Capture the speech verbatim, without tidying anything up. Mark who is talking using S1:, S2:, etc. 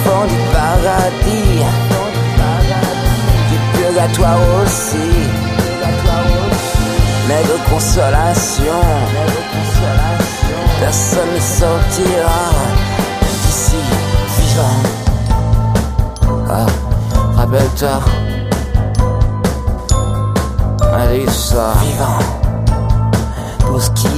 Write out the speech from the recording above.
S1: fond du paradis, du purgatoire aussi, mais de consolation, personne ne sortira d'ici vivant. Ah, rappelle-toi, allez, ça vivant, pour ce qui